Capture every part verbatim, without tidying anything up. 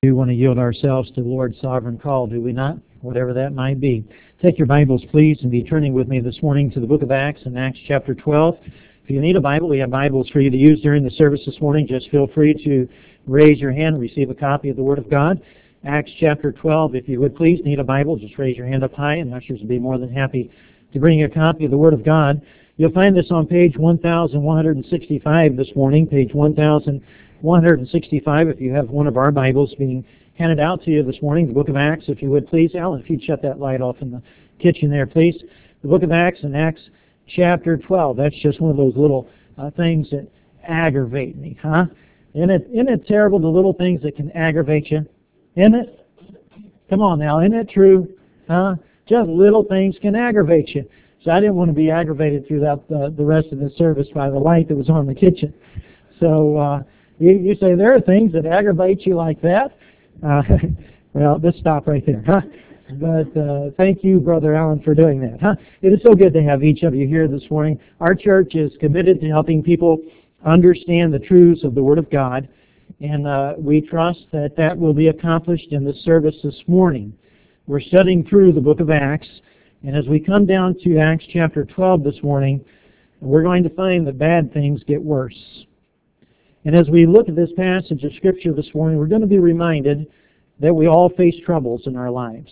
We want to yield ourselves to the Lord's sovereign call, do we not? Whatever that might be. Take your Bibles, please, and be turning with me this morning to the book of Acts in Acts chapter twelve. If you need a Bible, we have Bibles for you to use during the service this morning. Just feel free to raise your hand and receive a copy of the Word of God. Acts chapter twelve, if you would please need a Bible, just raise your hand up high, and ushers will be more than happy to bring you a copy of the Word of God. You'll find this on page one thousand one hundred sixty-five this morning, page one thousand one hundred sixty-five, if you have one of our Bibles being handed out to you this morning, the book of Acts, if you would please. Alan, if you'd shut that light off in the kitchen there, please. The book of Acts and Acts chapter twelve. That's just one of those little uh, things that aggravate me, huh? Isn't it, isn't it terrible, the little things that can aggravate you? Isn't it? Come on now, isn't it true? Huh? Just little things can aggravate you. So I didn't want to be aggravated throughout the, the rest of the service by the light that was on the kitchen. So uh, you, you say there are things that aggravate you like that. Uh, well, let's stop right there, huh? But uh, thank you, Brother Allen, for doing that, huh? It is so good to have each of you here this morning. Our church is committed to helping people understand the truths of the Word of God, and uh, we trust that that will be accomplished in the service this morning. We're studying through the book of Acts, and as we come down to Acts chapter twelve this morning, we're going to find that bad things get worse. And as we look at this passage of Scripture this morning, we're going to be reminded that we all face troubles in our lives.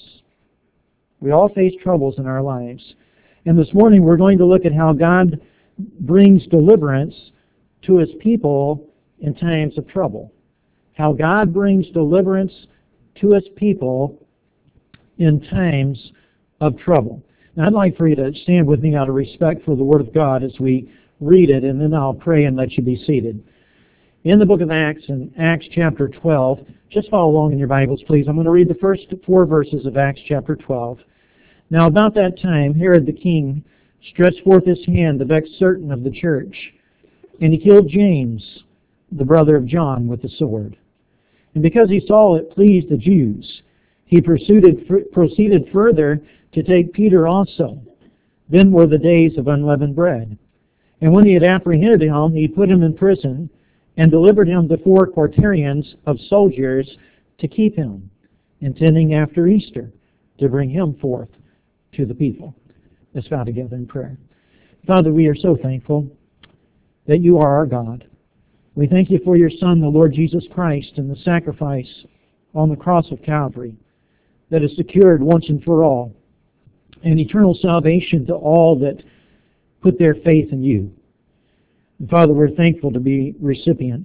We all face troubles in our lives. And this morning we're going to look at how God brings deliverance to His people in times of trouble. How God brings deliverance to His people in times of trouble. Now I'd like for you to stand with me out of respect for the Word of God as we read it, and then I'll pray and let you be seated. In the book of Acts, in Acts chapter twelve, just follow along in your Bibles, please. I'm going to read the first four verses of Acts chapter twelve. Now about that time, Herod the king stretched forth his hand to vex certain of the church, and he killed James, the brother of John, with the sword. And because he saw it pleased the Jews, he proceeded, proceeded further to take Peter also. Then were the days of unleavened bread. And when he had apprehended him, he put him in prison, and delivered him to four quaternions of soldiers to keep him, intending after Easter to bring him forth to the people. Let's bow together in prayer. Father, we are so thankful that you are our God. We thank you for your Son, the Lord Jesus Christ, and the sacrifice on the cross of Calvary that has secured once and for all an eternal salvation to all that put their faith in you. And Father, we're thankful to be recipients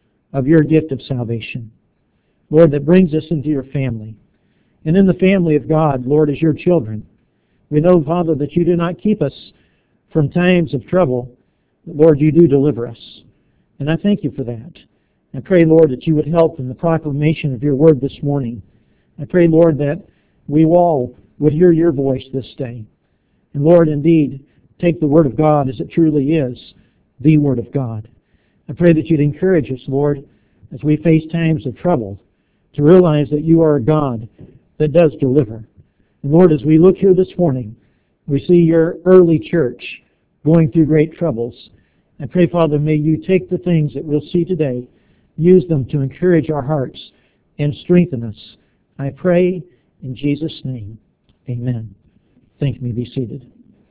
of your gift of salvation, Lord, that brings us into your family. And in the family of God, Lord, as your children, we know, Father, that you do not keep us from times of trouble, but Lord, you do deliver us. And I thank you for that. I pray, Lord, that you would help in the proclamation of your word this morning. I pray, Lord, that we all would hear your voice this day. And Lord, indeed, take the word of God as it truly is, the Word of God. I pray that you'd encourage us, Lord, as we face times of trouble, to realize that you are a God that does deliver. And Lord, as we look here this morning, we see your early church going through great troubles. I pray, Father, may you take the things that we'll see today, use them to encourage our hearts and strengthen us. I pray in Jesus' name. Amen. Thank me. Be seated.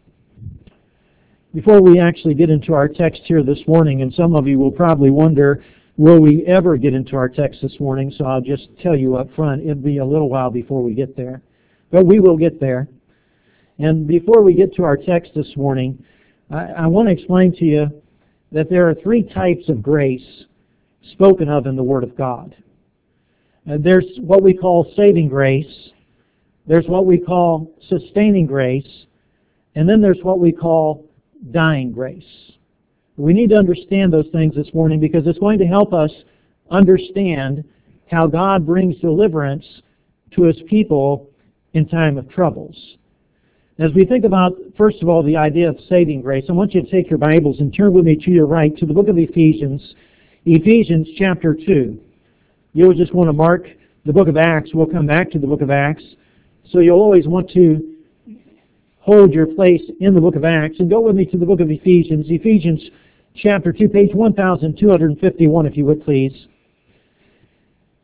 Before we actually get into our text here this morning, and some of you will probably wonder, will we ever get into our text this morning? So I'll just tell you up front, it'll be a little while before we get there. But we will get there. And before we get to our text this morning, I, I want to explain to you that there are three types of grace spoken of in the Word of God. Uh, there's what we call saving grace. There's what we call sustaining grace. And then there's what we call dying grace. We need to understand those things this morning because it's going to help us understand how God brings deliverance to His people in time of troubles. As we think about, first of all, the idea of saving grace, I want you to take your Bibles and turn with me to your right to the book of Ephesians, Ephesians chapter two. You'll just want to mark the book of Acts. We'll come back to the book of Acts. So you'll always want to hold your place in the book of Acts. And go with me to the book of Ephesians, Ephesians chapter two, page one thousand two hundred fifty-one, if you would please.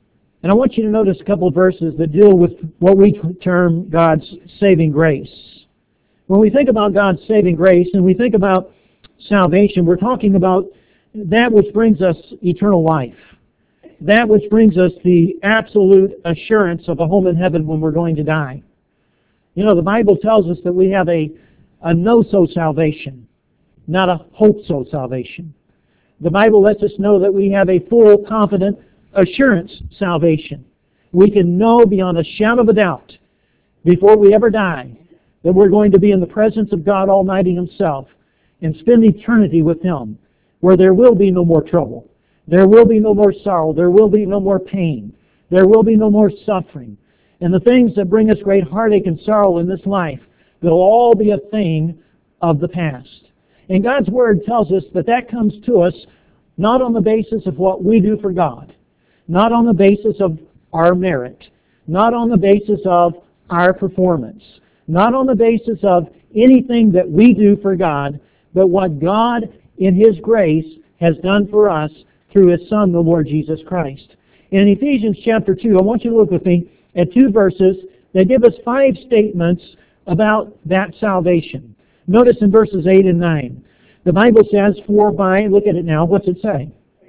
And I want you to notice a couple of verses that deal with what we term God's saving grace. When we think about God's saving grace and we think about salvation, we're talking about that which brings us eternal life, that which brings us the absolute assurance of a home in heaven when we're going to die. You know, the Bible tells us that we have a, a no-so salvation, not a hope-so salvation. The Bible lets us know that we have a full, confident assurance salvation. We can know beyond a shadow of a doubt before we ever die that we're going to be in the presence of God Almighty Himself and spend eternity with Him, where there will be no more trouble. There will be no more sorrow. There will be no more pain. There will be no more suffering. And the things that bring us great heartache and sorrow in this life, they'll all be a thing of the past. And God's Word tells us that that comes to us not on the basis of what we do for God, not on the basis of our merit, not on the basis of our performance, not on the basis of anything that we do for God, but what God in His grace has done for us through His Son, the Lord Jesus Christ. In Ephesians chapter two, I want you to look with me at two verses that give us five statements about that salvation. Notice in verses eight and nine. The Bible says, for by, look at it now, what's it say?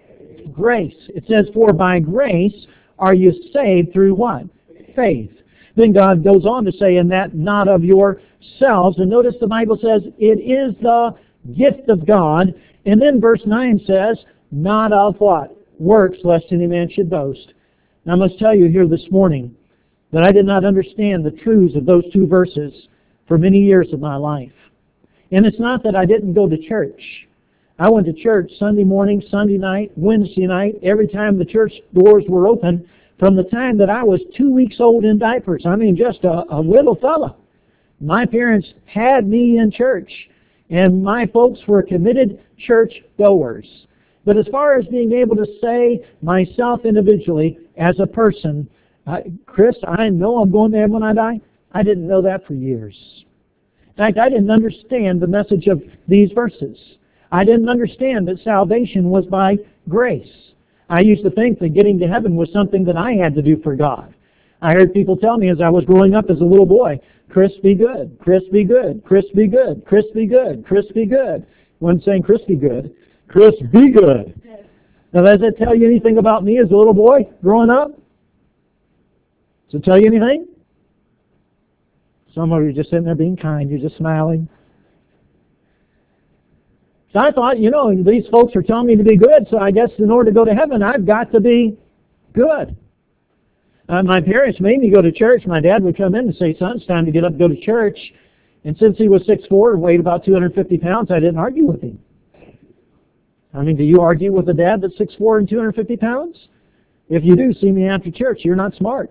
Grace. It says, for by grace are you saved through what? Faith. Then God goes on to say, and that not of yourselves. And notice the Bible says, it is the gift of God. And then verse nine says, not of what? Works, lest any man should boast. Now I must tell you here this morning that I did not understand the truths of those two verses for many years of my life. And it's not that I didn't go to church. I went to church Sunday morning, Sunday night, Wednesday night, every time the church doors were open, from the time that I was two weeks old in diapers. I mean, just a, a little fella. My parents had me in church, and my folks were committed church goers. But as far as being able to say myself individually as a person, uh, Chris, I know I'm going to heaven when I die, I didn't know that for years. In fact, I didn't understand the message of these verses. I didn't understand that salvation was by grace. I used to think that getting to heaven was something that I had to do for God. I heard people tell me as I was growing up as a little boy, Chris, be good, Chris, be good, Chris, be good, Chris, be good, Chris, be good. One saying Chris, be good, Chris, be good. Now, does that tell you anything about me as a little boy growing up? Does it tell you anything? Some of you are just sitting there being kind. You're just smiling. So I thought, you know, these folks are telling me to be good, so I guess in order to go to heaven, I've got to be good. Uh, my parents made me go to church. My dad would come in and say, son, it's time to get up and go to church. And since he was six foot four and weighed about two hundred fifty pounds, I didn't argue with him. I mean, do you argue with a dad that's six foot four and two hundred fifty pounds? If you do, see me after church. You're not smart.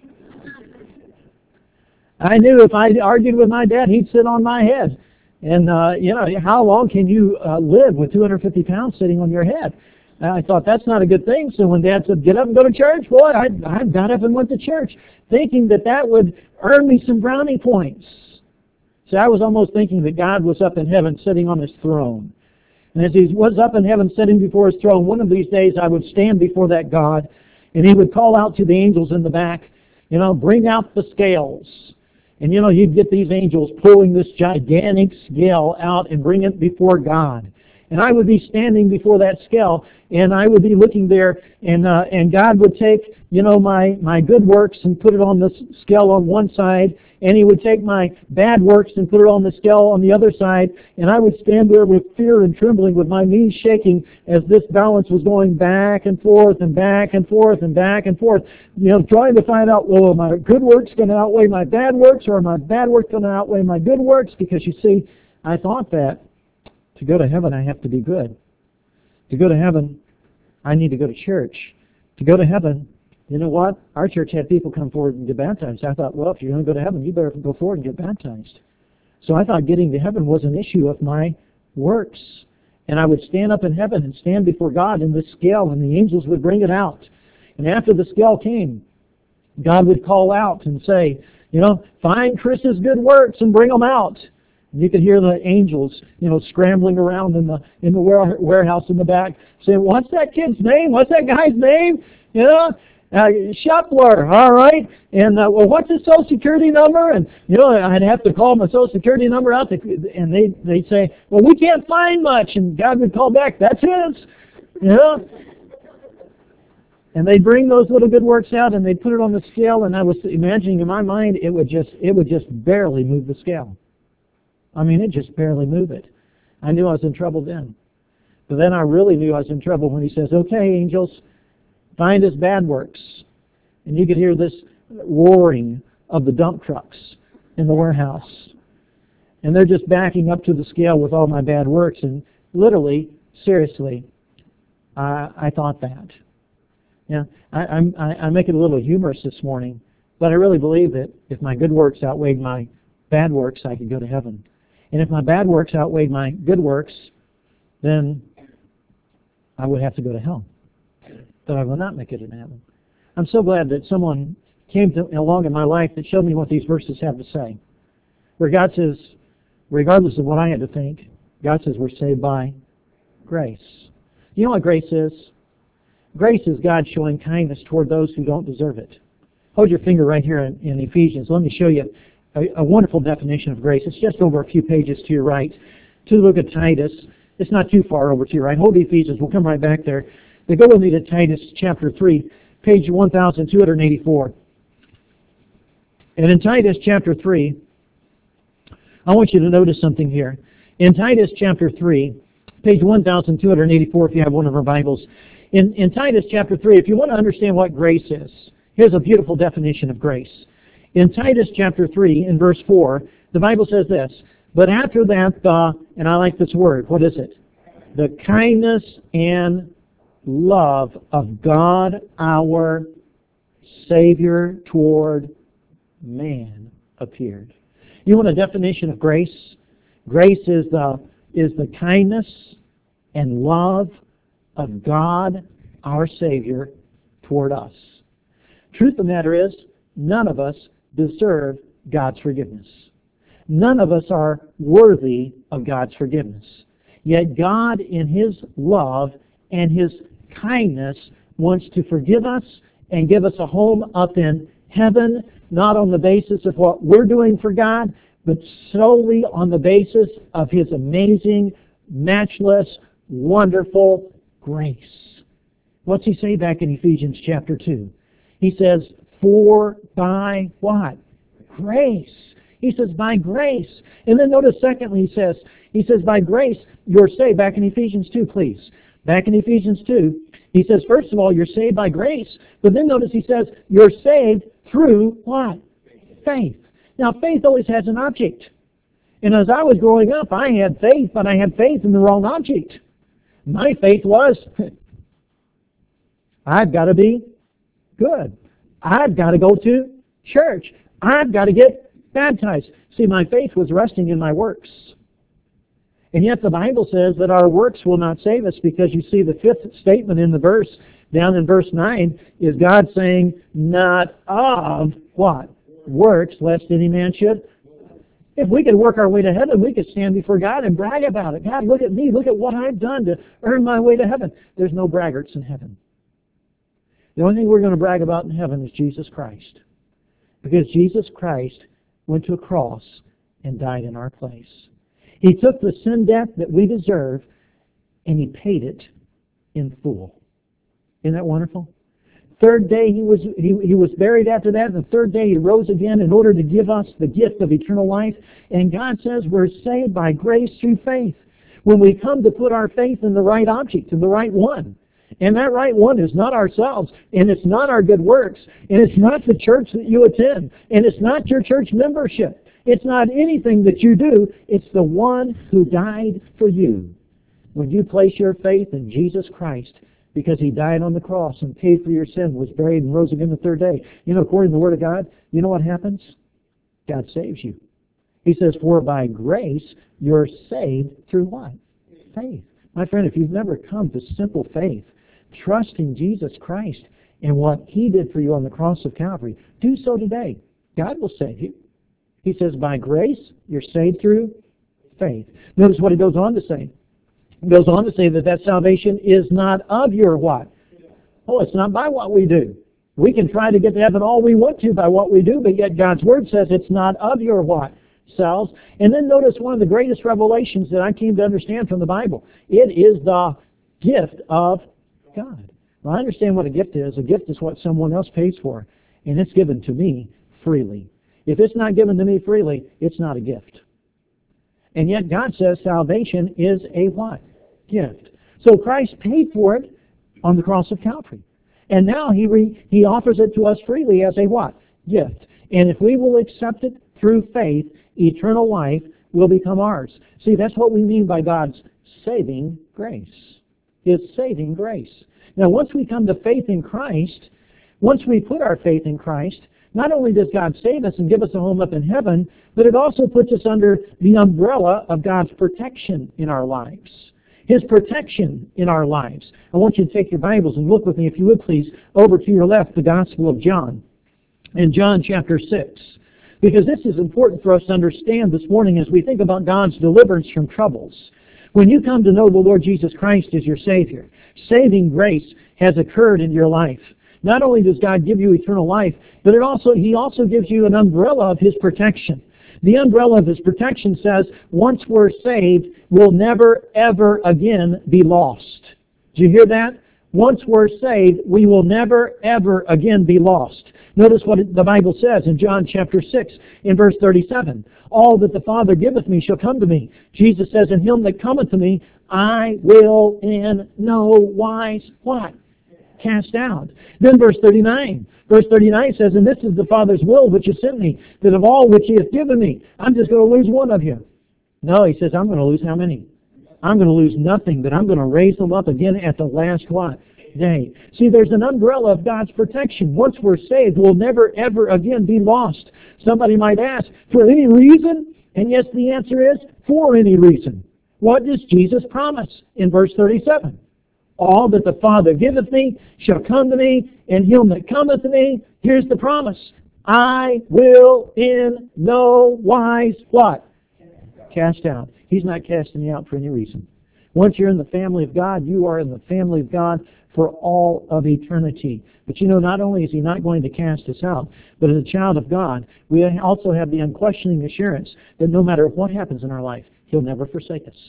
I knew if I argued with my dad, he'd sit on my head. And, uh, you know, how long can you uh, live with two hundred fifty pounds sitting on your head? And I thought, that's not a good thing. So when Dad said, get up and go to church, boy, I, I got up and went to church, thinking that that would earn me some brownie points. So I was almost thinking that God was up in heaven sitting on His throne. And as He was up in heaven sitting before His throne, one of these days I would stand before that God, and He would call out to the angels in the back, you know, bring out the scales. And, you know, you'd get these angels pulling this gigantic scale out and bring it before God. And I would be standing before that scale, and I would be looking there, and uh, and God would take, you know, my, my good works and put it on the scale on one side, and He would take my bad works and put it on the scale on the other side, and I would stand there with fear and trembling, with my knees shaking as this balance was going back and forth and back and forth and back and forth, you know, trying to find out, well, are my good works going to outweigh my bad works, or are my bad works going to outweigh my good works? Because, you see, I thought that to go to heaven, I have to be good. To go to heaven, I need to go to church. To go to heaven, you know what? Our church had people come forward and get baptized. I thought, well, if you're going to go to heaven, you better go forward and get baptized. So I thought getting to heaven was an issue of my works. And I would stand up in heaven and stand before God in this scale, and the angels would bring it out. And after the scale came, God would call out and say, you know, find Chris's good works and bring them out. And you could hear the angels, you know, scrambling around in the in the warehouse in the back, saying, "What's that kid's name? What's that guy's name?" You know, Uh, Shuffler, all right. And, uh, well, what's his social security number? And, you know, I'd have to call my social security number out, to, and they, they'd say, well, we can't find much. And God would call back, that's his. You know? And they'd bring those little good works out, and they'd put it on the scale, and I was imagining in my mind, it would just, it would just barely move the scale. I mean, it just barely moved it. I knew I was in trouble then. But then I really knew I was in trouble when he says, okay, angels, find his bad works. And you could hear this roaring of the dump trucks in the warehouse. And they're just backing up to the scale with all my bad works. And literally, seriously, I, I thought that. Yeah, I, I'm, I, I make it a little humorous this morning, but I really believe that if my good works outweighed my bad works, I could go to heaven. And if my bad works outweighed my good works, then I would have to go to hell. But I will not make it in heaven. I'm so glad that someone came to, along in my life that showed me what these verses have to say. Where God says, regardless of what I had to think, God says we're saved by grace. You know what grace is? Grace is God showing kindness toward those who don't deserve it. Hold your finger right here in, in Ephesians. Let me show you a, a wonderful definition of grace. It's just over a few pages to your right. To look at Titus. It's not too far over to your right. Hold Ephesians. We'll come right back there. They go with me to Titus chapter three, page one thousand two hundred eighty-four. And in Titus chapter three, I want you to notice something here. In Titus chapter three, page one thousand two hundred eighty-four, if you have one of our Bibles. In, in Titus chapter three, if you want to understand what grace is, here's a beautiful definition of grace. In Titus chapter three, in verse four, the Bible says this, but after that, the, and I like this word, what is it? The kindness and love of God, our Savior, toward man appeared. You want a definition of grace? Grace is the, is the kindness and love of God, our Savior, toward us. Truth of the matter is, none of us deserve God's forgiveness. None of us are worthy of God's forgiveness. Yet God, in His love and His kindness, wants to forgive us and give us a home up in heaven, not on the basis of what we're doing for God, but solely on the basis of His amazing, matchless, wonderful grace. What's he say back in Ephesians chapter two? He says, for by what? Grace. He says, by grace. And then notice secondly, he says, he says, by grace you're saved. Back in Ephesians two, please. Back in Ephesians two, he says, first of all, you're saved by grace. But then notice he says, you're saved through what? Faith. Now, faith always has an object. And as I was growing up, I had faith, but I had faith in the wrong object. My faith was, I've got to be good. I've got to go to church. I've got to get baptized. See, my faith was resting in my works. And yet the Bible says that our works will not save us, because you see the fifth statement in the verse, down in verse nine, is God saying, not of what? Works, lest any man should. If we could work our way to heaven, we could stand before God and brag about it. God, look at me. Look at what I've done to earn my way to heaven. There's no braggarts in heaven. The only thing we're going to brag about in heaven is Jesus Christ. Because Jesus Christ went to a cross and died in our place. He took the sin debt that we deserve and He paid it in full. Isn't that wonderful? Third day he was he, he was buried after that, and the third day He rose again in order to give us the gift of eternal life. And God says we're saved by grace through faith. When we come to put our faith in the right object, in the right one. And that right one is not ourselves, and it's not our good works, and it's not the church that you attend, and it's not your church membership. It's not anything that you do. It's the one who died for you. When you place your faith in Jesus Christ, because He died on the cross and paid for your sin, was buried and rose again the third day. You know, according to the Word of God, you know what happens? God saves you. He says, for by grace you're saved through what? Faith. My friend, if you've never come to simple faith, trusting Jesus Christ and what He did for you on the cross of Calvary, do so today. God will save you. He says, by grace you're saved through faith. Notice what He goes on to say. He goes on to say that that salvation is not of your what? Oh, it's not by what we do. We can try to get to heaven all we want to by what we do, but yet God's Word says it's not of your what? Selves. And then notice one of the greatest revelations that I came to understand from the Bible. It is the gift of God. Well, I understand what a gift is. A gift is what someone else pays for, and it's given to me freely. If it's not given to me freely, it's not a gift. And yet God says salvation is a what? Gift. So Christ paid for it on the cross of Calvary. And now he, re, he offers it to us freely as a what? Gift. And if we will accept it through faith, eternal life will become ours. See, that's what we mean by God's saving grace. His saving grace. Now, once we come to faith in Christ, once we put our faith in Christ, not only does God save us and give us a home up in heaven, but it also puts us under the umbrella of God's protection in our lives. His protection in our lives. I want you to take your Bibles and look with me, if you would please, over to your left, the Gospel of John. In John chapter six. Because this is important for us to understand this morning as we think about God's deliverance from troubles. When you come to know the Lord Jesus Christ as your Savior, saving grace has occurred in your life. Not only does God give you eternal life, but it also He also gives you an umbrella of His protection. The umbrella of His protection says, once we're saved, we'll never, ever again be lost. Do you hear that? Once we're saved, we will never, ever again be lost. Notice what the Bible says in John chapter six, in verse thirty-seven. All that the Father giveth me shall come to me. Jesus says, and him that cometh to me, I will in no wise, what? Cast out. Then verse thirty-nine. Verse thirty-nine says, and this is the Father's will which has sent me, that of all which He hath given me, I'm just going to lose one of you. No, He says, I'm going to lose how many? I'm going to lose nothing, but I'm going to raise them up again at the last what? Day. See, there's an umbrella of God's protection. Once we're saved, we'll never, ever again be lost. Somebody might ask, for any reason? And yes, the answer is, for any reason. What does Jesus promise in verse thirty-seven? All that the Father giveth me shall come to me, and him that cometh to me, here's the promise, I will in no wise, what? Cast out. He's not casting you out for any reason. Once you're in the family of God, you are in the family of God for all of eternity. But you know, not only is He not going to cast us out, but as a child of God, we also have the unquestioning assurance that no matter what happens in our life, He'll never forsake us.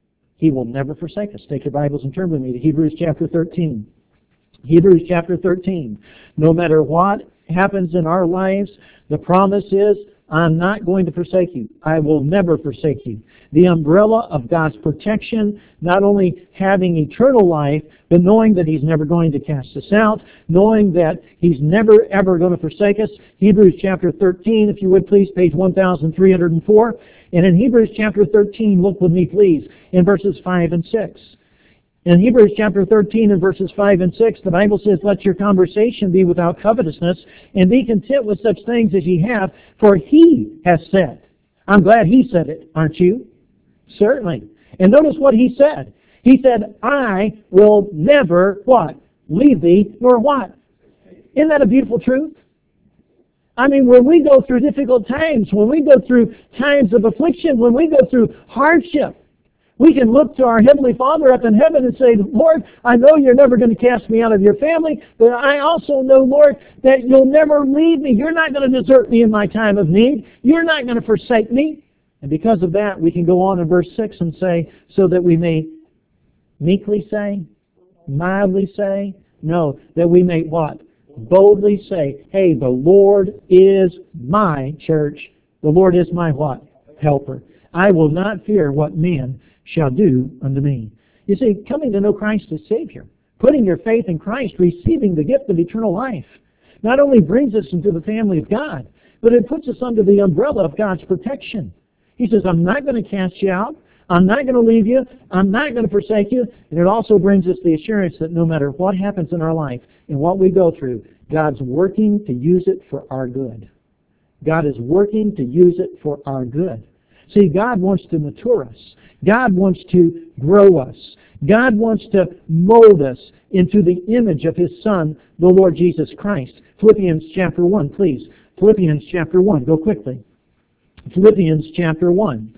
He will never forsake us. Take your Bibles and turn with me to Hebrews chapter thirteen. Hebrews chapter thirteen. No matter what happens in our lives, the promise is, I'm not going to forsake you. I will never forsake you. The umbrella of God's protection, not only having eternal life, but knowing that He's never going to cast us out, knowing that He's never, ever going to forsake us. Hebrews chapter thirteen, if you would please, page one thousand three hundred four. And in Hebrews chapter thirteen, look with me please, in verses five and six. In Hebrews chapter thirteen and verses five and six, the Bible says, let your conversation be without covetousness, and be content with such things as ye have, for He has said. I'm glad He said it, aren't you? Certainly. And notice what He said. He said, I will never, what? Leave thee, nor what? Isn't that a beautiful truth? I mean, when we go through difficult times, when we go through times of affliction, when we go through hardship, we can look to our Heavenly Father up in heaven and say, Lord, I know You're never going to cast me out of Your family, but I also know, Lord, that You'll never leave me. You're not going to desert me in my time of need. You're not going to forsake me. And because of that, we can go on in verse six and say, so that we may meekly say, mildly say, no, that we may what? Boldly say, hey, the Lord is my church. The Lord is my what? Helper. I will not fear what men shall do unto me. You see, coming to know Christ as Savior, putting your faith in Christ, receiving the gift of eternal life, not only brings us into the family of God, but it puts us under the umbrella of God's protection. He says, I'm not going to cast you out. I'm not going to leave you. I'm not going to forsake you. And it also brings us the assurance that no matter what happens in our life and what we go through, God's working to use it for our good. God is working to use it for our good. See, God wants to mature us. God wants to grow us. God wants to mold us into the image of His Son, the Lord Jesus Christ. Philippians chapter one, please. Philippians chapter one. Go quickly. Philippians chapter one.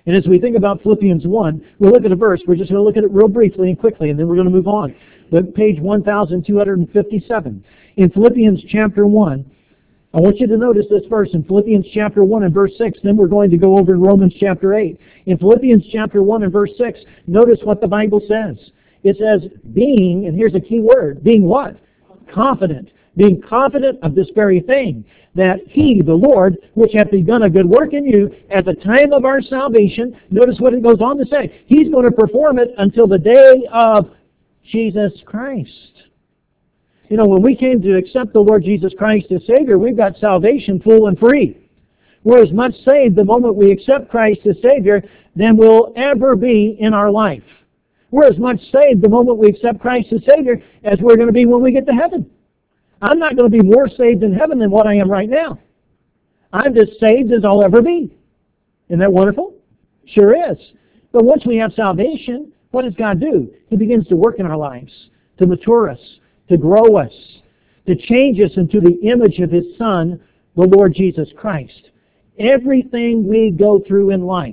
And as we think about Philippians one, we'll look at a verse. We're just going to look at it real briefly and quickly, and then we're going to move on. But page one thousand two hundred fifty-seven. In Philippians chapter one, I want you to notice this verse in Philippians chapter one and verse six. Then we're going to go over in Romans chapter eight. In Philippians chapter one and verse six, notice what the Bible says. It says, being, and here's a key word, being what? Confident. Being confident of this very thing, that He, the Lord, which hath begun a good work in you, at the time of our salvation, notice what it goes on to say, He's going to perform it until the day of Jesus Christ. You know, when we came to accept the Lord Jesus Christ as Savior, we've got salvation full and free. We're as much saved the moment we accept Christ as Savior than we'll ever be in our life. We're as much saved the moment we accept Christ as Savior as we're going to be when we get to heaven. I'm not going to be more saved in heaven than what I am right now. I'm as saved as I'll ever be. Isn't that wonderful? Sure is. But once we have salvation, what does God do? He begins to work in our lives, to mature us, to grow us, to change us into the image of His Son, the Lord Jesus Christ. Everything we go through in life,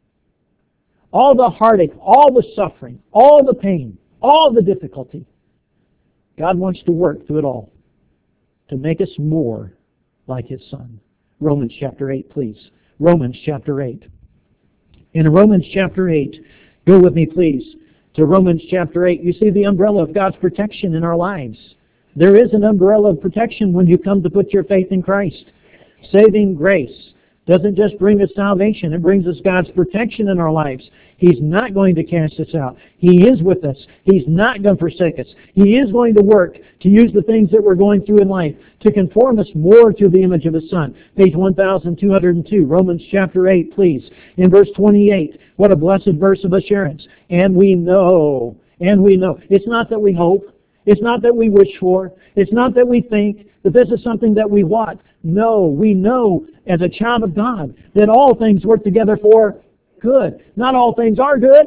all the heartache, all the suffering, all the pain, all the difficulty, God wants to work through it all to make us more like His Son. Romans chapter eight, please. Romans chapter eight. In Romans chapter eight, go with me, please, to Romans chapter eight. You see the umbrella of God's protection in our lives. There is an umbrella of protection when you come to put your faith in Christ. Saving grace doesn't just bring us salvation, it brings us God's protection in our lives. He's not going to cast us out. He is with us. He's not going to forsake us. He is going to work to use the things that we're going through in life to conform us more to the image of His Son. Page one thousand two hundred two, Romans chapter eight, please. In verse twenty-eight, what a blessed verse of assurance. And we know, and we know. It's not that we hope. It's not that we wish for. It's not that we think that this is something that we want. No, we know as a child of God that all things work together for good. Not all things are good.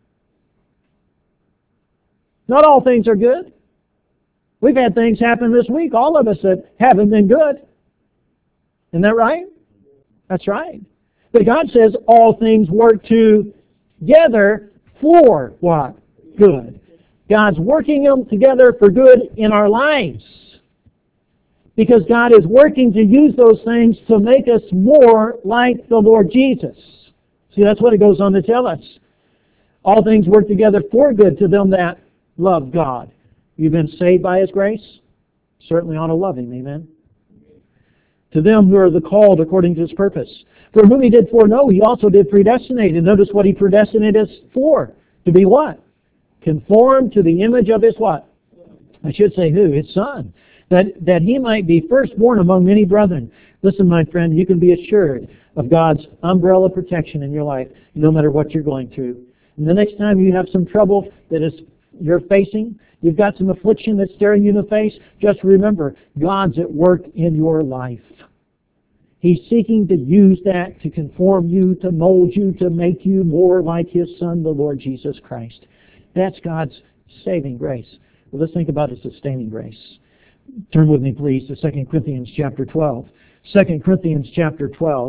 Not all things are good. We've had things happen this week, all of us, that haven't been good. Isn't that right? That's right. But God says all things work together for what? Good. God's working them together for good in our lives. Because God is working to use those things to make us more like the Lord Jesus. See, that's what it goes on to tell us. All things work together for good to them that love God. You've been saved by His grace? Certainly ought to love Him, amen? To them who are the called according to His purpose. For whom He did foreknow, He also did predestinate. And notice what He predestinated us for. To be what? Conformed to the image of His what? I should say who? His Son. That, that He might be firstborn among many brethren. Listen, my friend, you can be assured of God's umbrella protection in your life, no matter what you're going through. And the next time you have some trouble that is you're facing, you've got some affliction that's staring you in the face, just remember, God's at work in your life. He's seeking to use that to conform you, to mold you, to make you more like His Son, the Lord Jesus Christ. That's God's saving grace. Well, let's think about His sustaining grace. Turn with me, please, to Second Corinthians chapter twelve. Second Corinthians chapter twelve.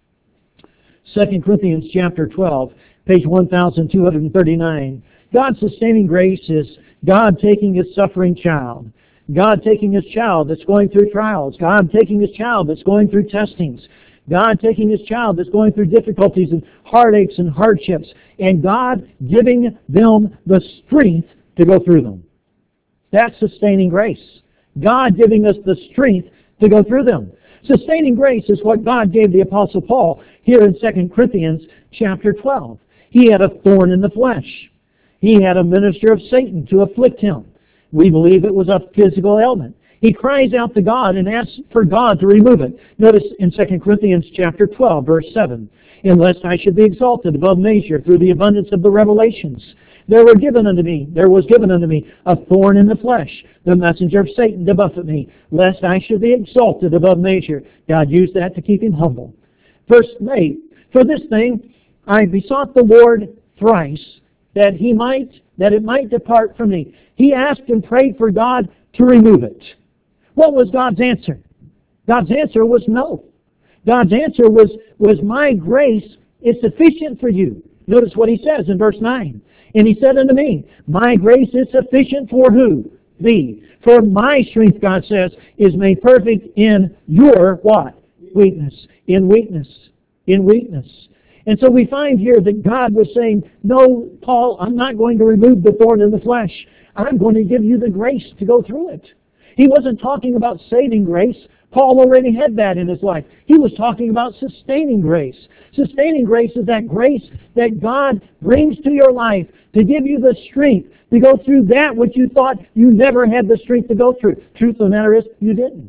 Second Corinthians chapter twelve, page one thousand two hundred thirty-nine. God's sustaining grace is God taking His suffering child. God taking His child that's going through trials. God taking His child that's going through testings. God taking His child that's going through difficulties and heartaches and hardships. And God giving them the strength to go through them. That's sustaining grace. God giving us the strength to go through them. Sustaining grace is what God gave the Apostle Paul here in Second Corinthians chapter twelve. He had a thorn in the flesh. He had a minister of Satan to afflict him. We believe it was a physical ailment. He cries out to God and asks for God to remove it. Notice in Second Corinthians chapter twelve, verse seven, "Unless I should be exalted above measure through the abundance of the revelations, there were given unto me, there was given unto me a thorn in the flesh, the messenger of Satan to buffet me, lest I should be exalted above measure." God used that to keep him humble. Verse eight, "For this thing I besought the Lord thrice, that he might, that it might depart from me." He asked and prayed for God to remove it. What was God's answer? God's answer was no. God's answer was, was my grace is sufficient for you. Notice what he says in verse nine. And he said unto me, my grace is sufficient for who? Thee. For my strength, God says, is made perfect in your what? Weakness. In weakness. In weakness. And so we find here that God was saying, no, Paul, I'm not going to remove the thorn in the flesh. I'm going to give you the grace to go through it. He wasn't talking about saving grace. Paul already had that in his life. He was talking about sustaining grace. Sustaining grace is that grace that God brings to your life to give you the strength to go through that which you thought you never had the strength to go through. Truth of the matter is, you didn't.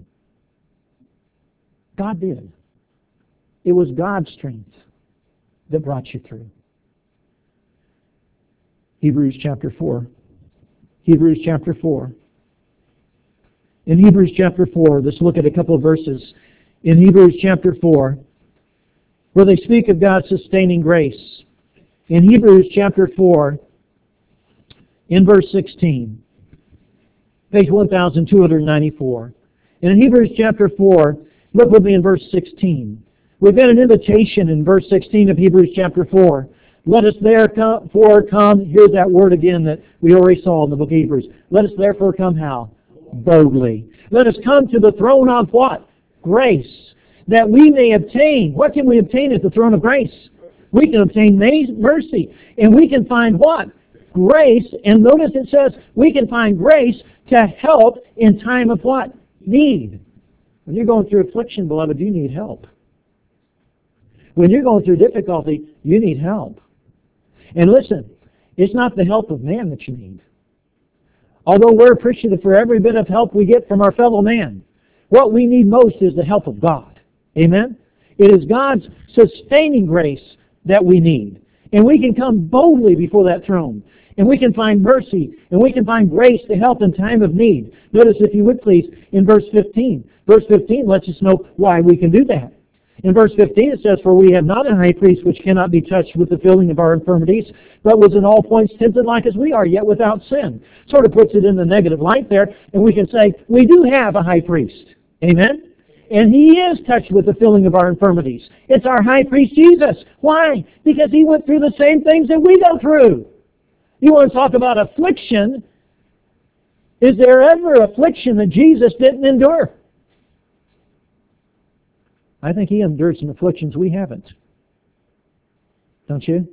God did. It was God's strength that brought you through. Hebrews chapter four. Hebrews chapter four. In Hebrews chapter four, let's look at a couple of verses. In Hebrews chapter four, where they speak of God's sustaining grace. In Hebrews chapter four, in verse sixteen, page one thousand two hundred ninety-four. And in Hebrews chapter four, look with me in verse sixteen. We've got an invitation in verse sixteen of Hebrews chapter four. Let us therefore come, here's that word again that we already saw in the book of Hebrews. Let us therefore come how? Boldly. Let us come to the throne of what? Grace. That we may obtain. What can we obtain at the throne of grace? We can obtain mercy. And we can find what? Grace. And notice it says we can find grace to help in time of what? Need. When you're going through affliction, beloved, you need help. When you're going through difficulty, you need help. And listen, it's not the help of man that you need. Although we're appreciative for every bit of help we get from our fellow man, what we need most is the help of God. Amen? It is God's sustaining grace that we need. And we can come boldly before that throne. And we can find mercy. And we can find grace to help in time of need. Notice, if you would please, in verse fifteen. Verse fifteen lets us know why we can do that. In verse fifteen it says, for we have not a high priest which cannot be touched with the feeling of our infirmities, but was in all points tempted like as we are, yet without sin. Sort of puts it in the negative light there, and we can say, we do have a high priest. Amen? And he is touched with the feeling of our infirmities. It's our high priest Jesus. Why? Because he went through the same things that we go through. You want to talk about affliction? Is there ever affliction that Jesus didn't endure? I think he endured some afflictions we haven't. Don't you?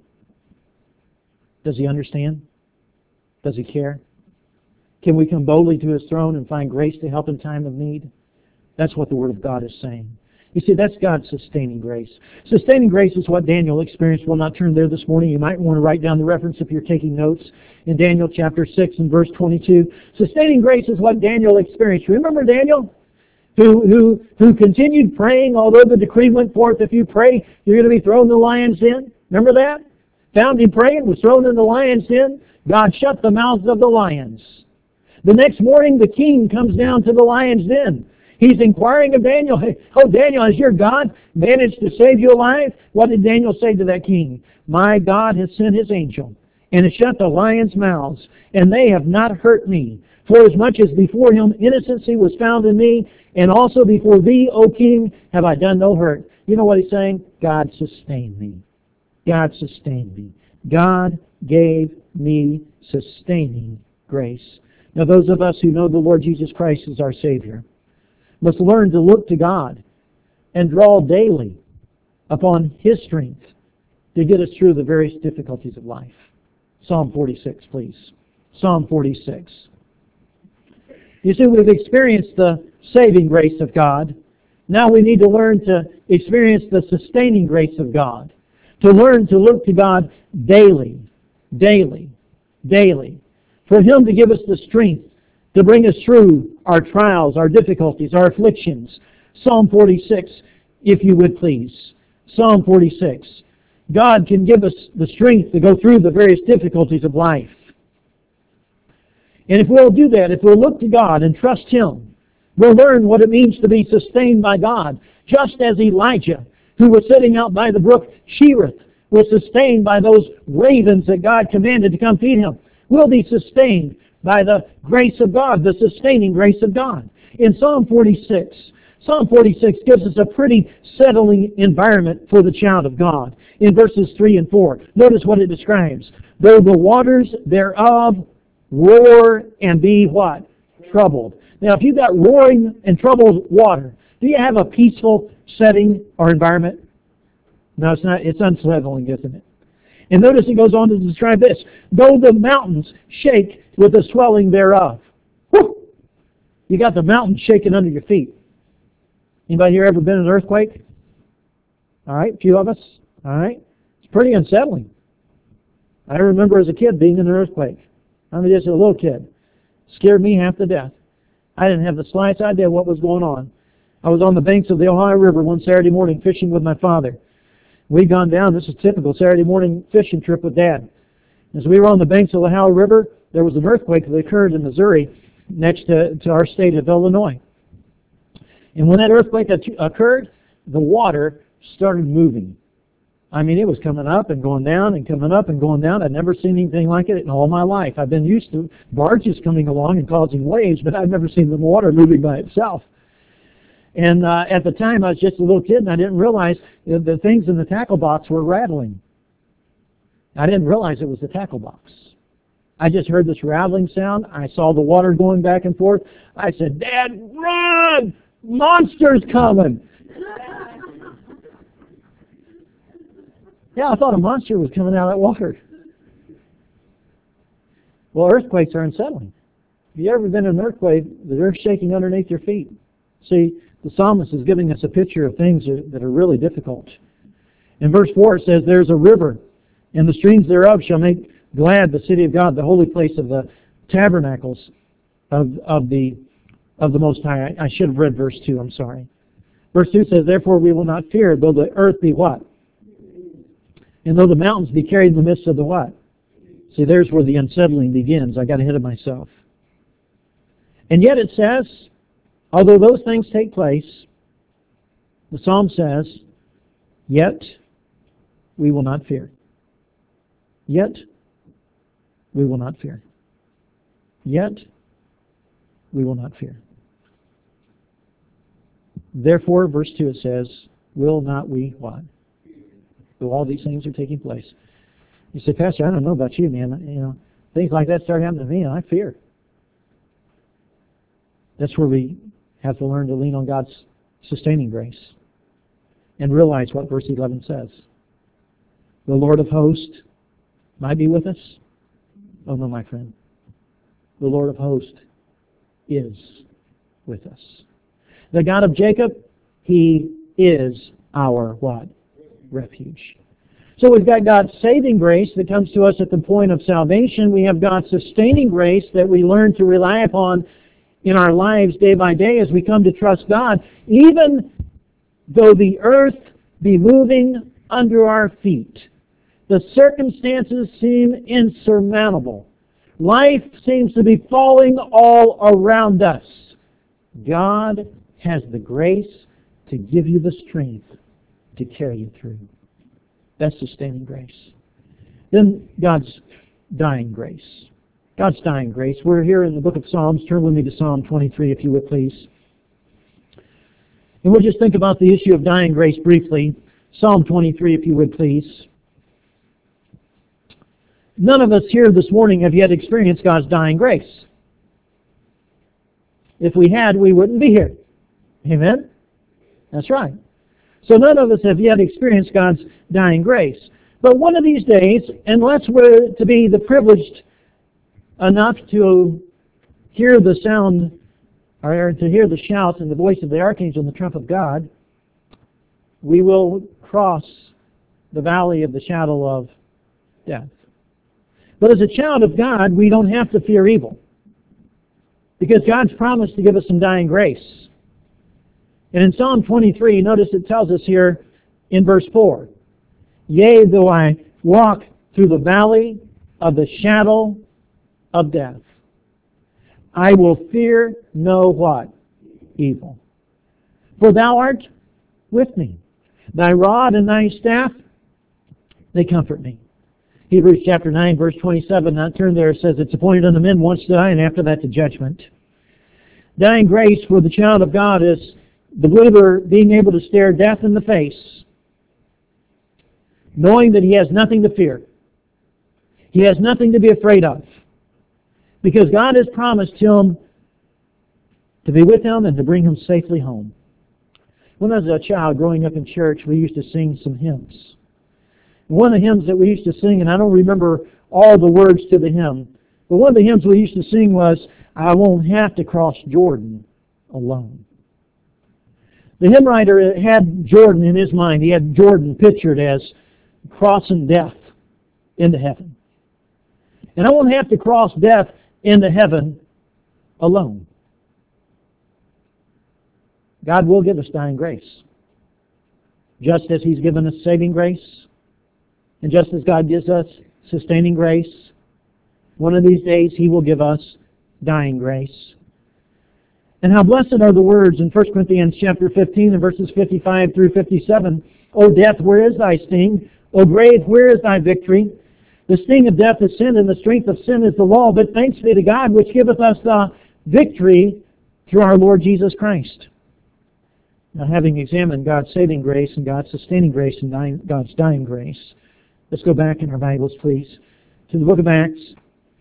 Does he understand? Does he care? Can we come boldly to his throne and find grace to help in time of need? That's what the Word of God is saying. You see, that's God's sustaining grace. Sustaining grace is what Daniel experienced. We'll not turn there this morning. You might want to write down the reference if you're taking notes. In Daniel chapter six and verse twenty-two. Sustaining grace is what Daniel experienced. Remember Daniel? Who, who, who continued praying, although the decree went forth, if you pray, you're going to be thrown in the lion's den. Remember that? Found him praying, was thrown in the lion's den. God shut the mouths of the lions. The next morning, the king comes down to the lion's den. He's inquiring of Daniel, oh, Daniel, has your God managed to save you alive? What did Daniel say to that king? My God has sent his angel, and has shut the lions' mouths, and they have not hurt me. For as much as before him innocency was found in me, and also before thee, O king, have I done no hurt. You know what he's saying? God sustained me. God sustained me. God gave me sustaining grace. Now those of us who know the Lord Jesus Christ as our Savior must learn to look to God and draw daily upon his strength to get us through the various difficulties of life. Psalm forty-six, please. Psalm forty-six. You see, we've experienced the saving grace of God. Now we need to learn to experience the sustaining grace of God. To learn to look to God daily, daily, daily. For him to give us the strength to bring us through our trials, our difficulties, our afflictions. Psalm forty-six, if you would please. Psalm forty-six. God can give us the strength to go through the various difficulties of life. And if we'll do that, if we'll look to God and trust him, we'll learn what it means to be sustained by God. Just as Elijah, who was sitting out by the brook Cherith, was sustained by those ravens that God commanded to come feed him. We'll be sustained by the grace of God, the sustaining grace of God. In Psalm forty-six, Psalm forty-six gives us a pretty settling environment for the child of God. In verses three and four, notice what it describes. Though the waters thereof roar and be what? Troubled. Now, if you've got roaring and troubled water, do you have a peaceful setting or environment? No, it's not. It's unsettling, isn't it? And notice it goes on to describe this. Though the mountains shake with the swelling thereof. Whew! You got the mountains shaking under your feet. Anybody here ever been in an earthquake? All right, a few of us. All right. It's pretty unsettling. I remember as a kid being in an earthquake. I mean, just a little kid. Scared me half to death. I didn't have the slightest idea what was going on. I was on the banks of the Ohio River one Saturday morning fishing with my father. We'd gone down. This is typical Saturday morning fishing trip with Dad. As we were on the banks of the Ohio River, there was an earthquake that occurred in Missouri next to, to our state of Illinois. And when that earthquake occurred, the water started moving. I mean, it was coming up and going down and coming up and going down. I'd never seen anything like it in all my life. I've been used to barges coming along and causing waves, but I've never seen the water moving by itself. And uh, at the time, I was just a little kid, and I didn't realize that the things in the tackle box were rattling. I didn't realize it was the tackle box. I just heard this rattling sound. I saw the water going back and forth. I said, Dad, run! Monster's coming! Yeah, I thought a monster was coming out of that water. Well, earthquakes are unsettling. Have you ever been in an earthquake, the earth shaking underneath your feet? See, the psalmist is giving us a picture of things that are really difficult. In verse four it says, There's a river, and the streams thereof shall make glad the city of God, the holy place of the tabernacles of, of, the, of the Most High. I, I should have read verse two, I'm sorry. Verse two says, Therefore we will not fear, though the earth be what? And though the mountains be carried in the midst of the what? See, there's where the unsettling begins. I got ahead of myself. And yet it says, although those things take place, the psalm says, yet we will not fear. Yet we will not fear. Yet we will not fear. Therefore, verse two it says, will not we what? So all these things are taking place. You say, Pastor, I don't know about you, man. You know, things like that start happening to me, and I fear. That's where we have to learn to lean on God's sustaining grace and realize what verse eleven says. The Lord of hosts might be with us. Oh no, my friend. The Lord of hosts is with us. The God of Jacob, He is our what? Refuge. So we've got God's saving grace that comes to us at the point of salvation. We have God's sustaining grace that we learn to rely upon in our lives day by day as we come to trust God, even though the earth be moving under our feet. The circumstances seem insurmountable. Life seems to be falling all around us. God has the grace to give you the strength to carry you through. That's sustaining grace. Then God's dying grace. God's dying grace. We're here in the book of Psalms. Turn with me to Psalm twenty-three, if you would, please. And we'll just think about the issue of dying grace briefly. Psalm twenty-three, if you would, please. None of us here this morning have yet experienced God's dying grace. If we had, we wouldn't be here. Amen? That's right. So none of us have yet experienced God's dying grace. But one of these days, unless we're to be the privileged enough to hear the sound, or to hear the shout and the voice of the archangel and the trump of God, we will cross the valley of the shadow of death. But as a child of God, we don't have to fear evil, because God's promised to give us some dying grace. And in Psalm twenty-three, notice it tells us here in verse four, Yea, though I walk through the valley of the shadow of death, I will fear no what? Evil. For thou art with me. Thy rod and thy staff, they comfort me. Hebrews chapter nine, verse twenty-seven, not turn there, it says, It's appointed unto men once to die, and after that to judgment. Dying grace for the child of God is the believer being able to stare death in the face, knowing that he has nothing to fear. He has nothing to be afraid of, because God has promised him to be with him and to bring him safely home. When I was a child growing up in church, we used to sing some hymns. One of the hymns that we used to sing, and I don't remember all the words to the hymn, but one of the hymns we used to sing was, "I won't have to cross Jordan alone." The hymn writer had Jordan in his mind. He had Jordan pictured as crossing death into heaven. And I won't have to cross death into heaven alone. God will give us dying grace. Just as He's given us saving grace, and just as God gives us sustaining grace, one of these days He will give us dying grace. And how blessed are the words in First Corinthians chapter fifteen and verses fifty-five through fifty-seven. O death, where is thy sting? O grave, where is thy victory? The sting of death is sin, and the strength of sin is the law. But thanks be to God, which giveth us the victory through our Lord Jesus Christ. Now, having examined God's saving grace and God's sustaining grace and dying, God's dying grace, let's go back in our Bibles, please, to the book of Acts,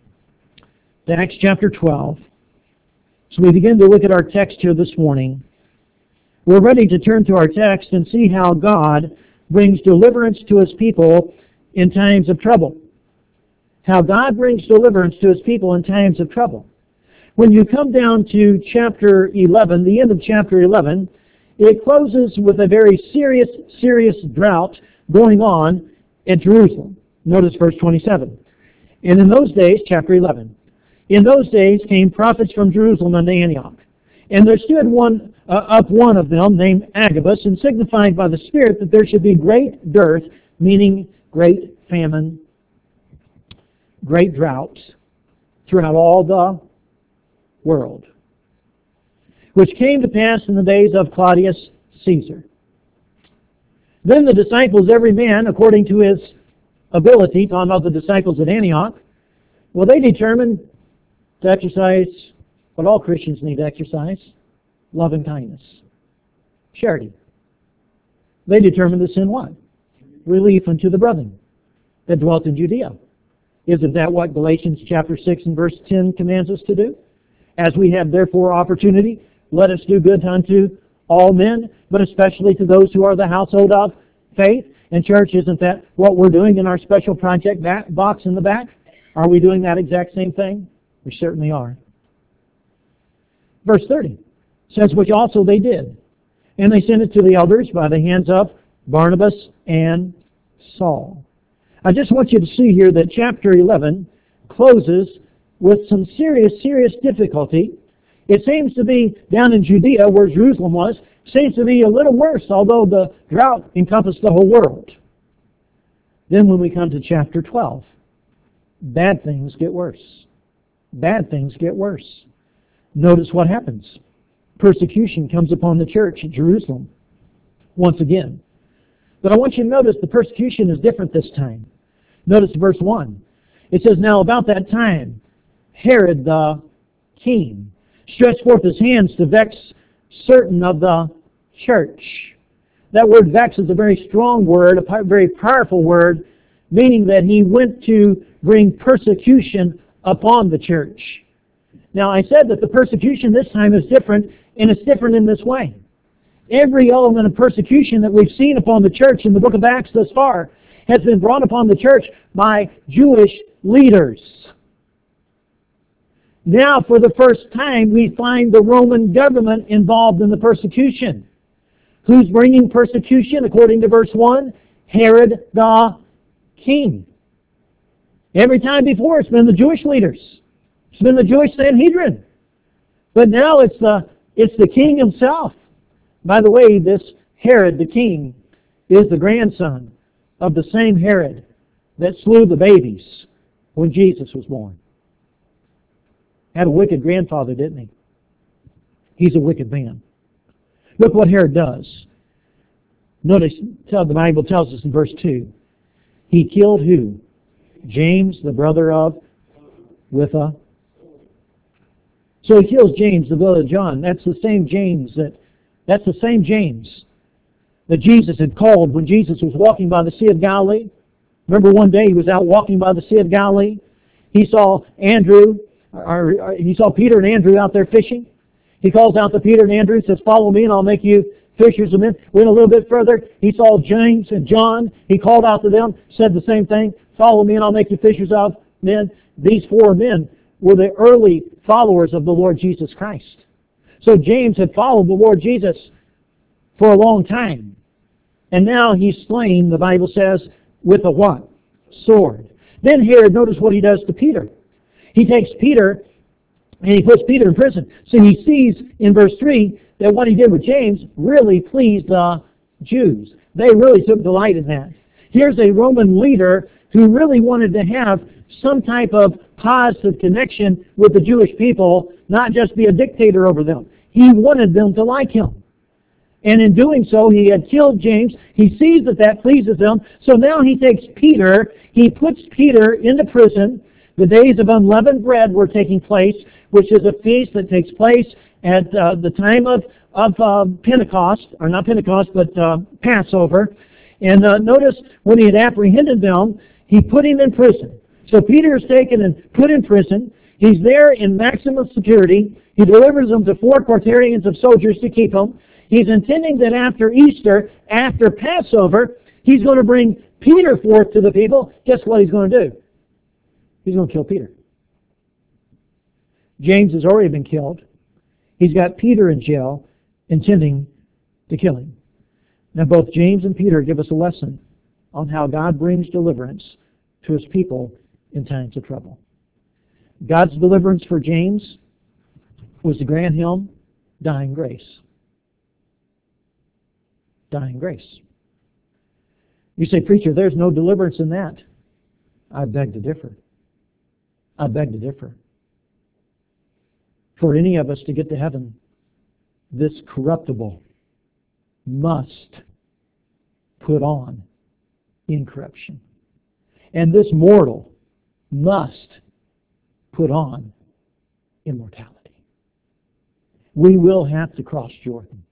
to Acts chapter twelve. So we begin to look at our text here this morning. We're ready to turn to our text and see how God brings deliverance to His people in times of trouble. How God brings deliverance to His people in times of trouble. When you come down to chapter eleven, the end of chapter eleven, it closes with a very serious, serious drought going on at Jerusalem. Notice verse twenty-seven. And in those days, chapter eleven, in those days came prophets from Jerusalem unto Antioch. And there stood one uh, up one of them, named Agabus, and signified by the Spirit that there should be great dearth, meaning great famine, great drought, throughout all the world, which came to pass in the days of Claudius Caesar. Then the disciples, every man according to his ability, talking about the disciples at Antioch, well, they determined to exercise what all Christians need to exercise, love and kindness, charity. They determined to send what? Relief unto the brethren that dwelt in Judea. Isn't that what Galatians chapter six and verse ten commands us to do? As we have therefore opportunity, let us do good unto all men, but especially to those who are the household of faith. And church, isn't that what we're doing in our special project back, box in the back? Are we doing that exact same thing? We certainly are. Verse thirty says, which also they did. And they sent it to the elders by the hands of Barnabas and Saul. I just want you to see here that chapter eleven closes with some serious, serious difficulty. It seems to be down in Judea, where Jerusalem was, seems to be a little worse, although the drought encompassed the whole world. Then when we come to chapter twelve, bad things get worse. Bad things get worse. Notice what happens. Persecution comes upon the church at Jerusalem once again. But I want you to notice the persecution is different this time. Notice verse one. It says, now about that time, Herod the king stretched forth his hands to vex certain of the church. That word vex is a very strong word, a very powerful word, meaning that he went to bring persecution upon the church. Now, I said that the persecution this time is different, and it's different in this way. Every element of persecution that we've seen upon the church in the book of Acts thus far has been brought upon the church by Jewish leaders. Now, for the first time, we find the Roman government involved in the persecution. Who's bringing persecution? According to verse one, Herod the king. Every time before, it's been the Jewish leaders. It's been the Jewish Sanhedrin. But now it's the, it's the king himself. By the way, this Herod the king is the grandson of the same Herod that slew the babies when Jesus was born. Had a wicked grandfather, didn't he? He's a wicked man. Look what Herod does. Notice the Bible tells us in verse two. He killed who? James, the brother of with a. So he kills James, the brother of John. That's the same James that That's the same James that Jesus had called when Jesus was walking by the Sea of Galilee. Remember one day he was out walking by the Sea of Galilee. He saw Andrew, or, or he saw Peter and Andrew out there fishing. He calls out to Peter and Andrew and says, "Follow me and I'll make you fishers of men." Went a little bit further. He saw James and John. He called out to them, said the same thing. "Follow me and I'll make you fishers of men." These four men were the early followers of the Lord Jesus Christ. So James had followed the Lord Jesus for a long time. And now he's slain, the Bible says, with a what? Sword. Then Herod, notice what he does to Peter. He takes Peter and he puts Peter in prison. So he sees in verse three that what he did with James really pleased the Jews. They really took delight in that. Here's a Roman leader who really wanted to have some type of positive connection with the Jewish people, not just be a dictator over them. He wanted them to like him. And in doing so, he had killed James. He sees that that pleases him. So now he takes Peter. He puts Peter into prison. The days of unleavened bread were taking place, which is a feast that takes place at uh, the time of, of uh, Pentecost, or not Pentecost, but uh, Passover. And uh, notice when he had apprehended them, he put him in prison. So Peter is taken and put in prison. He's there in maximum security. He delivers them to four quaternions of soldiers to keep him. He's intending that after Easter, after Passover, he's going to bring Peter forth to the people. Guess what he's going to do? He's going to kill Peter. James has already been killed. He's got Peter in jail, intending to kill him. Now both James and Peter give us a lesson on how God brings deliverance to his people in times of trouble. God's deliverance for James was to grant him dying grace. Dying grace. You say, "Preacher, there's no deliverance in that." I beg to differ. I beg to differ. For any of us to get to heaven, this corruptible must put on incorruption. And this mortal must put on immortality. We will have to cross Jordan.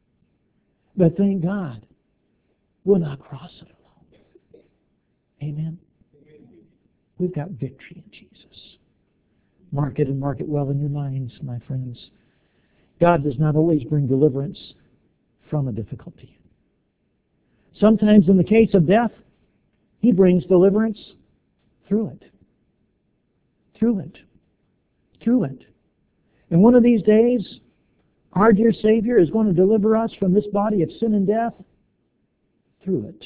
But thank God, we'll not cross it alone. Amen? We've got victory in Jesus. Mark it and mark it well in your minds, my friends. God does not always bring deliverance from a difficulty. Sometimes in the case of death, he brings deliverance through it. Through it. Through it. And one of these days, our dear Savior is going to deliver us from this body of sin and death through it,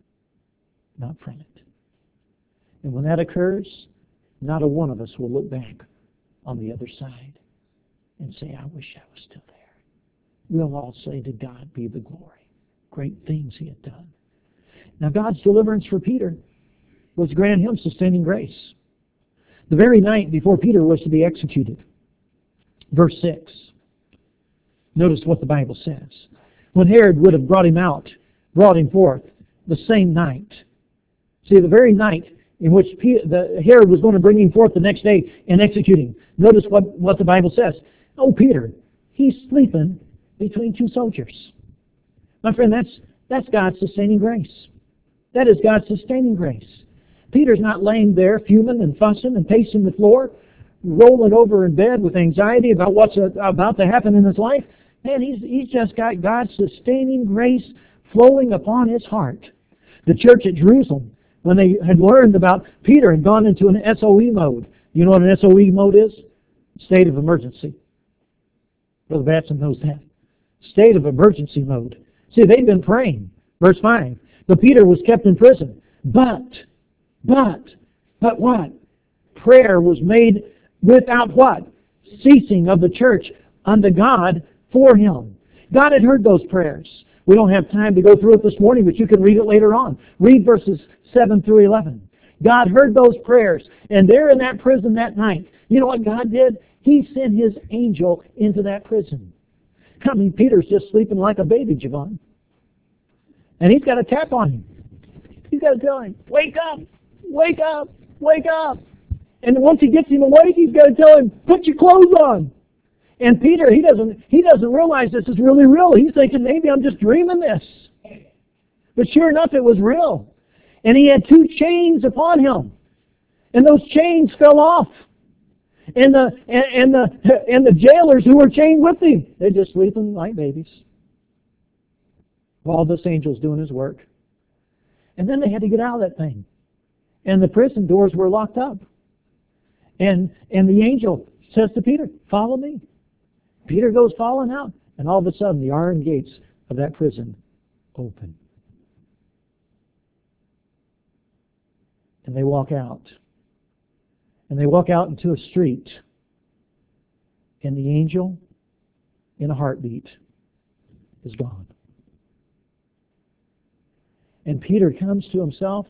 not from it. And when that occurs, not a one of us will look back on the other side and say, "I wish I was still there." We'll all say, "To God be the glory. Great things he had done." Now God's deliverance for Peter was to grant him sustaining grace. The very night before Peter was to be executed, verse six, notice what the Bible says. When Herod would have brought him out, brought him forth, the same night. See, the very night in which Peter, the, Herod was going to bring him forth the next day and execute him. Notice what, what the Bible says. "Oh, Peter, he's sleeping between two soldiers." My friend, that's, that's God's sustaining grace. That is God's sustaining grace. Peter's not laying there fuming and fussing and pacing the floor, rolling over in bed with anxiety about what's about to happen in his life. Man, he's, he's just got God's sustaining grace flowing upon his heart. The church at Jerusalem, when they had learned about Peter, had gone into an S O E mode. You know what an S O E mode is? State of emergency. Brother Batson knows that. State of emergency mode. See, they'd been praying. Verse five. But Peter was kept in prison. But, but, but what? Prayer was made without what? Ceasing of the church unto God for him. God had heard those prayers. We don't have time to go through it this morning, but you can read it later on. Read verses seven through eleven. God heard those prayers, and there in that prison that night, you know what God did? He sent his angel into that prison. I mean, Peter's just sleeping like a baby, Javon. And he's got a tap on him. He's got to tell him, "Wake up! Wake up! Wake up!" And once he gets him awake, he's got to tell him, "Put your clothes on." And Peter, he doesn't, he doesn't realize this is really real. He's thinking, maybe I'm just dreaming this. But sure enough, it was real. And he had two chains upon him. And those chains fell off. And the, and, and the, and the jailers who were chained with him, they're just sleeping like babies, while this angel's doing his work. And then they had to get out of that thing. And the prison doors were locked up. And and the angel says to Peter, follow me. Peter goes falling out. And all of a sudden, the iron gates of that prison open. And they walk out. And they walk out into a street. And the angel, in a heartbeat, is gone. And Peter comes to himself.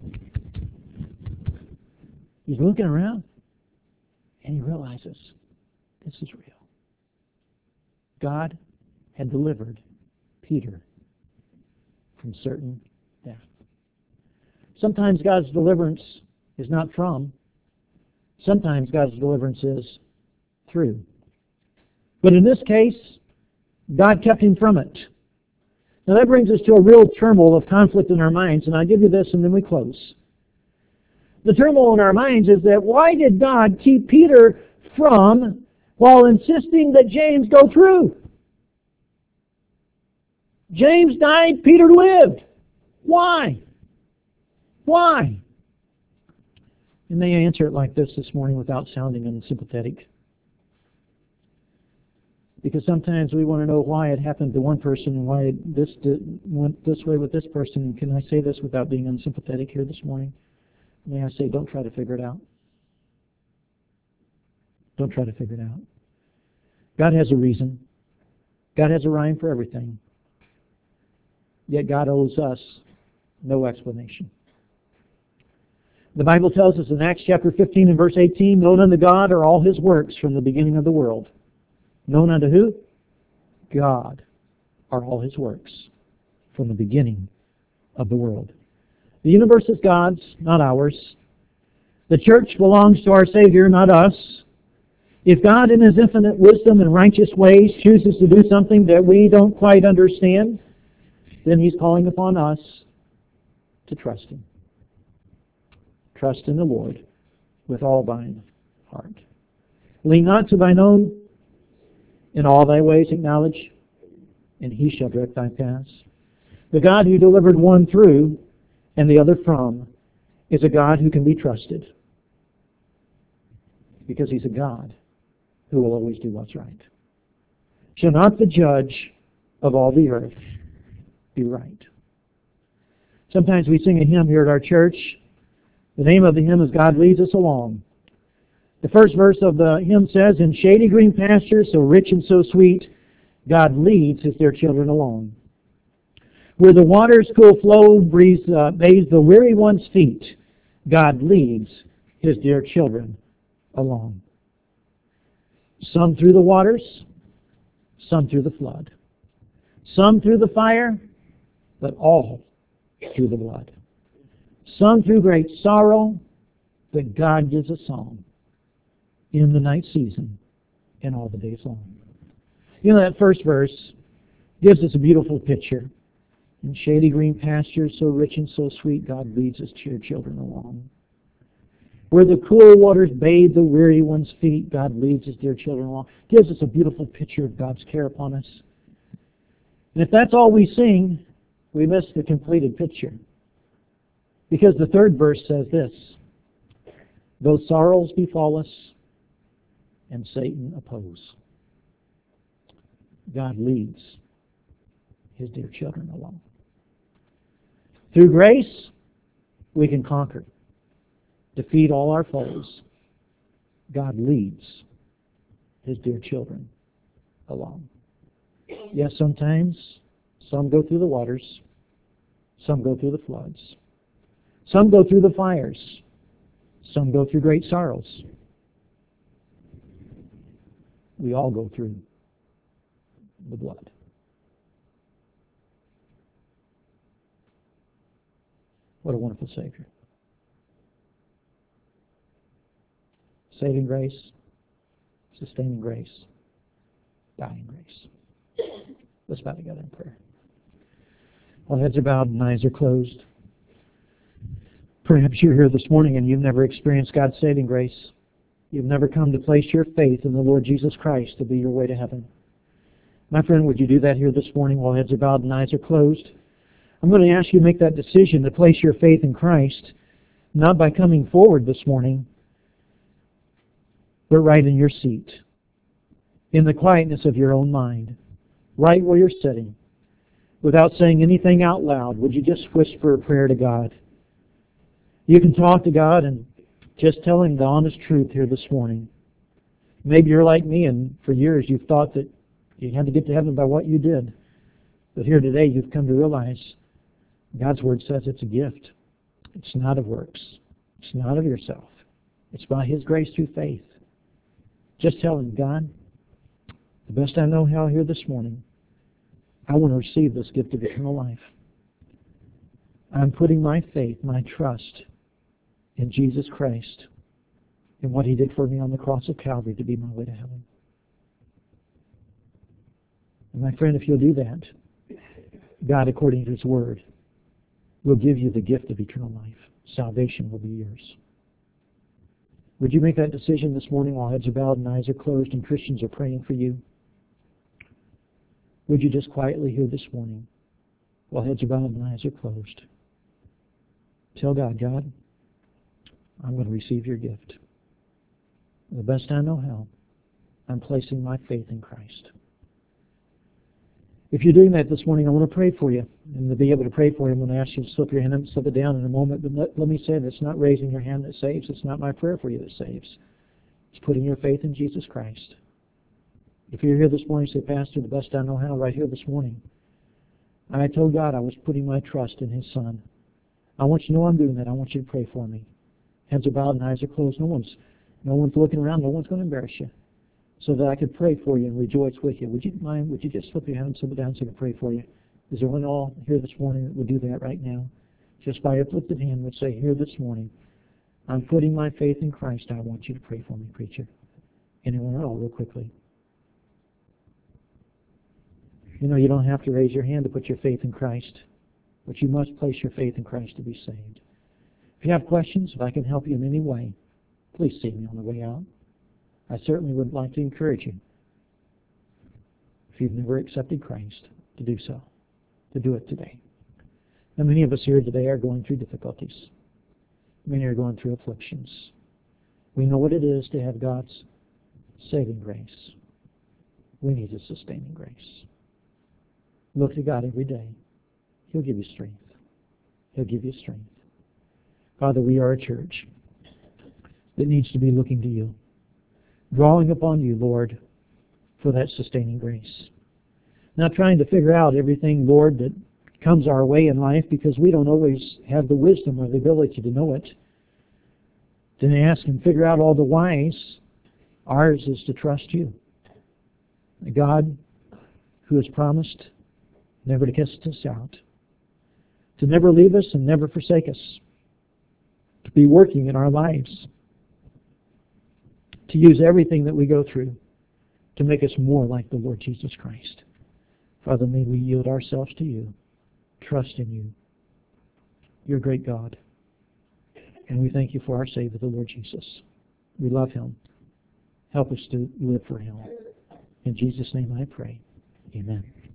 He's looking around. And he realizes, this is real. God had delivered Peter from certain death. Sometimes God's deliverance is not from. Sometimes God's deliverance is through. But in this case, God kept him from it. Now that brings us to a real turmoil of conflict in our minds, and I'll give you this and then we close. The turmoil in our minds is that why did God keep Peter from while insisting that James go through? James died, Peter lived. Why? Why? And they answer it like this this morning without sounding unsympathetic. Because sometimes we want to know why it happened to one person and why this did, went this way with this person. Can I say this without being unsympathetic here this morning? May I say, don't try to figure it out. Don't try to figure it out. God has a reason. God has a rhyme for everything. Yet God owes us no explanation. The Bible tells us in Acts chapter fifteen and verse eighteen, known unto God are all His works from the beginning of the world. Known unto who? God are all His works from the beginning of the world. The universe is God's, not ours. The church belongs to our Savior, not us. If God in His infinite wisdom and righteous ways chooses to do something that we don't quite understand, then He's calling upon us to trust Him. Trust in the Lord with all thine heart. Lean not to thine own. In all thy ways acknowledge, and He shall direct thy paths. The God who delivered one through and the other from is a God who can be trusted, because He's a God who will always do what's right. Shall not the judge of all the earth be right? Sometimes we sing a hymn here at our church. The name of the hymn is God Leads Us Along. The first verse of the hymn says, in shady green pastures, so rich and so sweet, God leads His dear children along. Where the water's cool flow breathes, uh, bathes the weary one's feet, God leads His dear children along. Some through the waters, some through the flood. Some through the fire, but all through the blood. Some through great sorrow, but God gives a song in the night season and all the days long. You know, that first verse gives us a beautiful picture. In shady green pastures, so rich and so sweet, God leads His dear children along. Where the cool waters bathe the weary one's feet, God leads His dear children along. Gives us a beautiful picture of God's care upon us. And if that's all we sing, we miss the completed picture. Because the third verse says this, though sorrows befall us, and Satan oppose, God leads His dear children along. Through grace, we can conquer, defeat all our foes. God leads His dear children along. Yes, sometimes some go through the waters, some go through the floods, some go through the fires, some go through great sorrows. We all go through the blood. What a wonderful Savior. Saving grace, sustaining grace, dying grace. Let's bow together in prayer. All heads are bowed and eyes are closed. Perhaps you're here this morning and you've never experienced God's saving grace. You've never come to place your faith in the Lord Jesus Christ to be your way to heaven. My friend, would you do that here this morning while heads are bowed and eyes are closed? I'm going to ask you to make that decision to place your faith in Christ, not by coming forward this morning, but right in your seat, in the quietness of your own mind, right where you're sitting, without saying anything out loud. Would you just whisper a prayer to God? You can talk to God and just tell Him the honest truth here this morning. Maybe you're like me, and for years you've thought that you had to get to heaven by what you did. But here today you've come to realize God's Word says it's a gift. It's not of works. It's not of yourself. It's by His grace through faith. Just tell Him, God, the best I know how here this morning, I want to receive this gift of eternal life. I'm putting my faith, my trust in Jesus Christ and what He did for me on the cross of Calvary to be my way to heaven. And my friend, if you'll do that, God, according to His Word, will give you the gift of eternal life. Salvation will be yours. Would you make that decision this morning while heads are bowed and eyes are closed and Christians are praying for you? Would you just quietly here this morning, while heads are bowed and eyes are closed, tell God, God, I'm going to receive your gift. The best I know how, I'm placing my faith in Christ. If you're doing that this morning, I want to pray for you. And to be able to pray for you, I'm going to ask you to slip your hand up and slip it down in a moment. But let, let me say that it's not raising your hand that saves. It's not my prayer for you that saves. It's putting your faith in Jesus Christ. If you're here this morning, say, Pastor, the best I know how, right here this morning, I told God I was putting my trust in His Son. I want you to know I'm doing that. I want you to pray for me. Heads are bowed and eyes are closed. No one's, no one's looking around. No one's going to embarrass you. So that I could pray for you and rejoice with you. Would you mind, would you just slip your hand and slip it down so I can pray for you? Is there one all here this morning that would do that right now? Just by a uplifted hand would say, here this morning, I'm putting my faith in Christ. I want you to pray for me, preacher. Anyone at all, real quickly? You know, you don't have to raise your hand to put your faith in Christ, but you must place your faith in Christ to be saved. If you have questions, if I can help you in any way, please see me on the way out. I certainly would like to encourage you, if you've never accepted Christ, to do so, to do it today. Now, many of us here today are going through difficulties. Many are going through afflictions. We know what it is to have God's saving grace. We need His sustaining grace. Look to God every day. He'll give you strength. He'll give you strength. Father, we are a church that needs to be looking to you, drawing upon you, Lord, for that sustaining grace. Not trying to figure out everything, Lord, that comes our way in life, because we don't always have the wisdom or the ability to know it. To ask and figure out all the whys. Ours is to trust you. A God who has promised never to cast us out, to never leave us and never forsake us, to be working in our lives, to use everything that we go through to make us more like the Lord Jesus Christ. Father, may we yield ourselves to you, trust in you. You're a great God. And we thank you for our Savior, the Lord Jesus. We love Him. Help us to live for Him. In Jesus' name I pray. Amen.